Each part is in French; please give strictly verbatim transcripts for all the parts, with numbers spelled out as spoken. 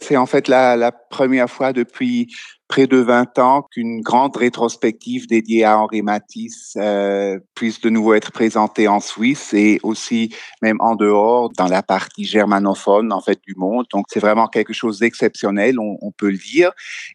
c'est en fait la, la première fois depuis près de vingt ans qu'une grande rétrospective dédiée à Henri Matisse euh, puisse de nouveau être présentée en Suisse et aussi même en dehors, dans la partie germanophone en fait du monde. Donc c'est vraiment quelque chose d'exceptionnel, on, on peut le dire.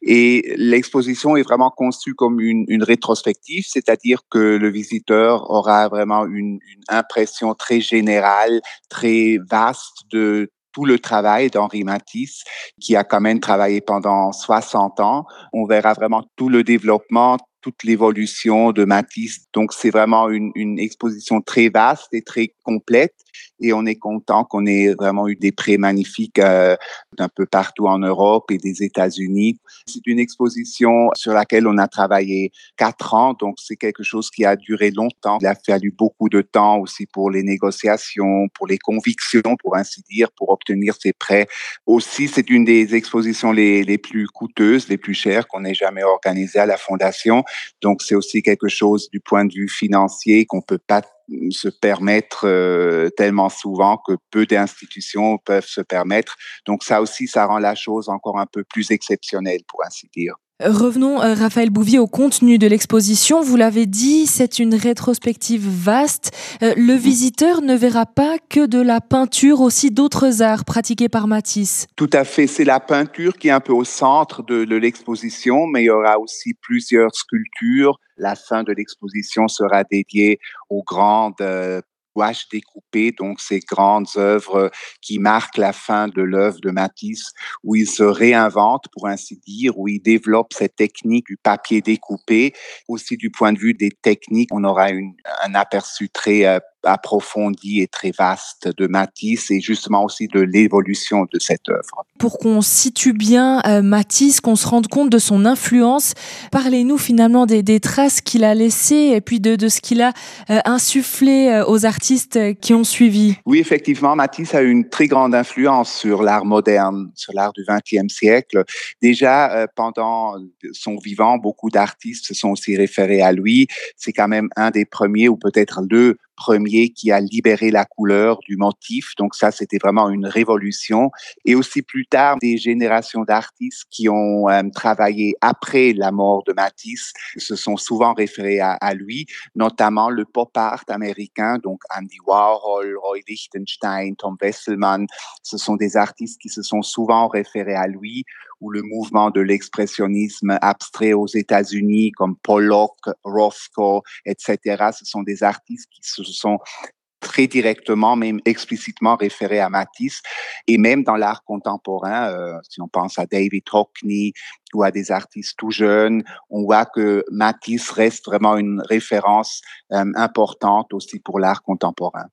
Et l'exposition est vraiment conçue comme une, une rétrospective, c'est-à-dire que le visiteur aura vraiment une, une impression très générale, très vaste de tout le travail d'Henri Matisse, qui a quand même travaillé pendant soixante ans. On verra vraiment tout le développement, toute l'évolution de Matisse. Donc, c'est vraiment une, une exposition très vaste et très complète. Et on est content qu'on ait vraiment eu des prix magnifiques euh, d'un peu partout en Europe et des États-Unis. C'est une exposition sur laquelle on a travaillé quatre ans, donc c'est quelque chose qui a duré longtemps. Il a fallu beaucoup de temps aussi pour les négociations, pour les convictions, pour ainsi dire, pour obtenir ces prêts. Aussi, c'est une des expositions les, les plus coûteuses, les plus chères qu'on ait jamais organisées à la Fondation. Donc, c'est aussi quelque chose du point de vue financier qu'on peut pas se permettre euh, tellement souvent que peu d'institutions peuvent se permettre. Donc, ça aussi, ça rend la chose encore un peu plus exceptionnelle, pour ainsi dire. Revenons, euh, Raphaël Bouvier, au contenu de l'exposition. Vous l'avez dit, c'est une rétrospective vaste. Euh, le visiteur ne verra pas que de la peinture, aussi d'autres arts pratiqués par Matisse. Tout à fait. C'est la peinture qui est un peu au centre de, de l'exposition, mais il y aura aussi plusieurs sculptures. La fin de l'exposition sera dédiée aux grandes euh, gouaches découpées, donc ces grandes œuvres qui marquent la fin de l'œuvre de Matisse, où il se réinvente, pour ainsi dire, où il développe cette technique du papier découpé. Aussi du point de vue des techniques, on aura une, un aperçu très euh, approfondi et très vaste de Matisse et justement aussi de l'évolution de cette œuvre. Pour qu'on situe bien euh, Matisse, qu'on se rende compte de son influence, parlez-nous finalement des, des traces qu'il a laissées et puis de, de ce qu'il a euh, insufflé euh, aux artistes qui ont suivi. Oui, effectivement, Matisse a eu une très grande influence sur l'art moderne, sur l'art du vingtième siècle. Déjà, euh, pendant son vivant, beaucoup d'artistes se sont aussi référés à lui. C'est quand même un des premiers, ou peut-être le premier, qui a libéré la couleur du motif. Donc ça, c'était vraiment une révolution. Et aussi plus tard, des générations d'artistes qui ont euh, travaillé après la mort de Matisse se sont souvent référés à, à lui, notamment le pop art américain, donc Andy Warhol, Roy Lichtenstein, Tom Wesselmann. Ce sont des artistes qui se sont souvent référés à lui, ou le mouvement de l'expressionnisme abstrait aux États-Unis, comme Pollock, Rothko, et cetera. Ce sont des artistes qui se sont très directement, même explicitement référés à Matisse. Et même dans l'art contemporain, euh, si on pense à David Hockney ou à des artistes tout jeunes, on voit que Matisse reste vraiment une référence euh, importante aussi pour l'art contemporain.